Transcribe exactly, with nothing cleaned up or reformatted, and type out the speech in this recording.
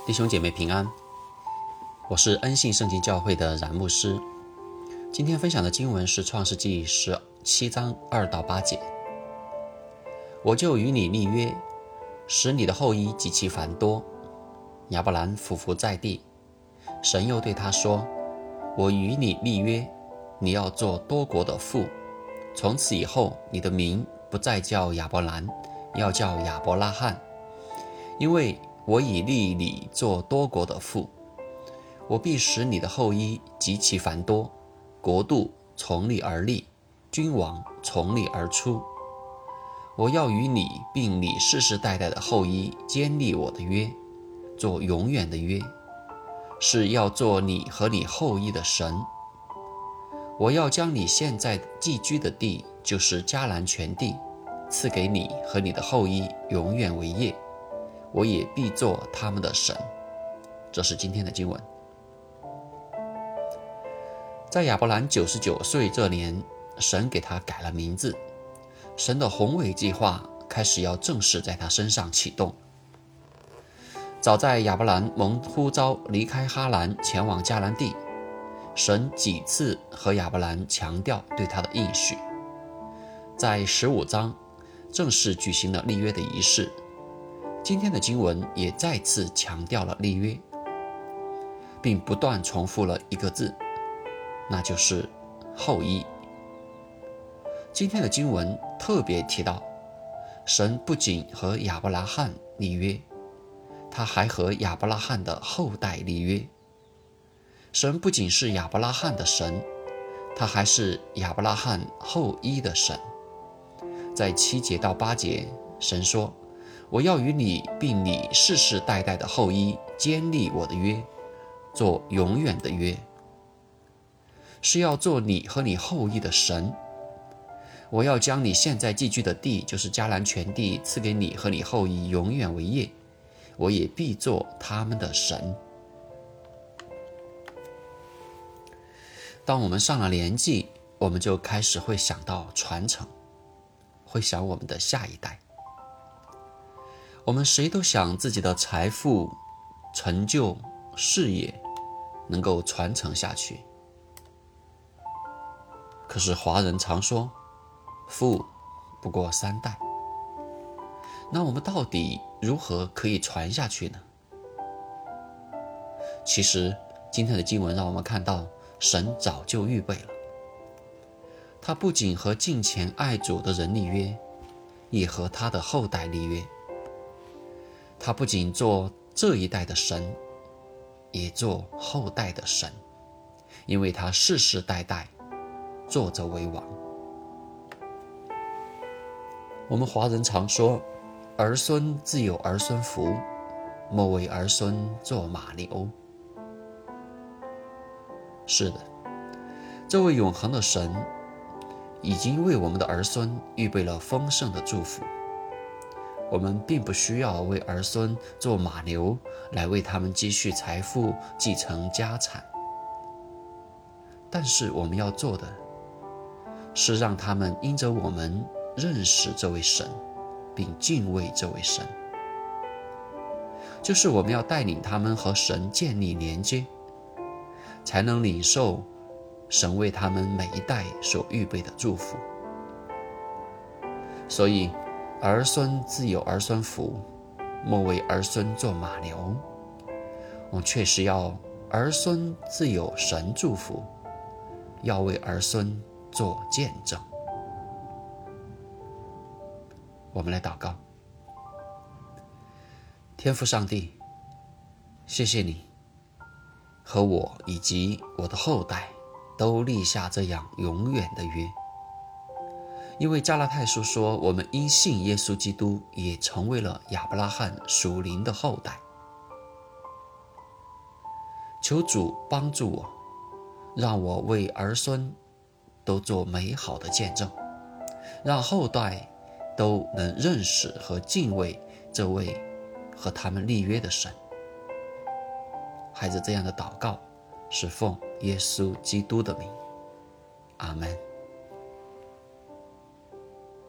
弟兄姐妹平安，我是恩信圣经教会的冉牧师。今天分享的经文是创世纪十七章二到八节。我就与你立约，使你的后裔极其繁多。亚伯兰俯伏在地，神又对他说，我与你立约，你要做多国的父，从此以后你的名不再叫亚伯兰，要叫亚伯拉罕，因为我已立你做多国的父，我必使你的后裔极其繁多，国度从你而立，君王从你而出。我要与你并你世世代代的后裔坚立我的约，做永远的约，是要做你和你后裔的神。我要将你现在寄居的地，就是迦南全地，赐给你和你的后裔永远为业，我也必做他们的神。这是今天的经文。在亚伯兰九十九岁这年，神给他改了名字，神的宏伟计划开始要正式在他身上启动。早在亚伯兰蒙呼召离开哈兰前往迦南地，神几次和亚伯兰强调对他的应许。在十五章正式举行了立约的仪式。今天的经文也再次强调了立约，并不断重复了一个字，那就是后裔。今天的经文特别提到，神不仅和亚伯拉罕立约，他还和亚伯拉罕的后代立约。神不仅是亚伯拉罕的神，他还是亚伯拉罕后裔的神。在七节到八节，神说，我要与你并你世世代代的后裔坚立我的约，做永远的约，是要做你和你后裔的神。我要将你现在寄居的地，就是迦南全地，赐给你和你后裔永远为业，我也必做他们的神。当我们上了年纪，我们就开始会想到传承，会想我们的下一代。我们谁都想自己的财富、成就、事业能够传承下去。可是华人常说，富不过三代。那我们到底如何可以传下去呢？其实今天的经文让我们看到，神早就预备了。他不仅和敬虔爱主的人立约，也和他的后代立约。他不仅做这一代的神，也做后代的神，因为他世世代代坐着为王。我们华人常说，儿孙自有儿孙福，莫为儿孙做马牛。是的，这位永恒的神已经为我们的儿孙预备了丰盛的祝福。我们并不需要为儿孙做马牛，来为他们积蓄财富、继承家产。但是我们要做的是让他们因着我们认识这位神，并敬畏这位神。就是我们要带领他们和神建立连接，才能领受神为他们每一代所预备的祝福。所以儿孙自有儿孙福，莫为儿孙做马牛。我们确实要儿孙自有神祝福，要为儿孙做见证。我们来祷告。天父上帝，谢谢你和我以及我的后代都立下这样永远的约。因为加拉太书说，我们因信耶稣基督也成为了亚伯拉罕属灵的后代。求主帮助我，让我为儿孙都做美好的见证，让后代都能认识和敬畏这位和他们立约的神。孩子这样的祷告是奉耶稣基督的名，阿们。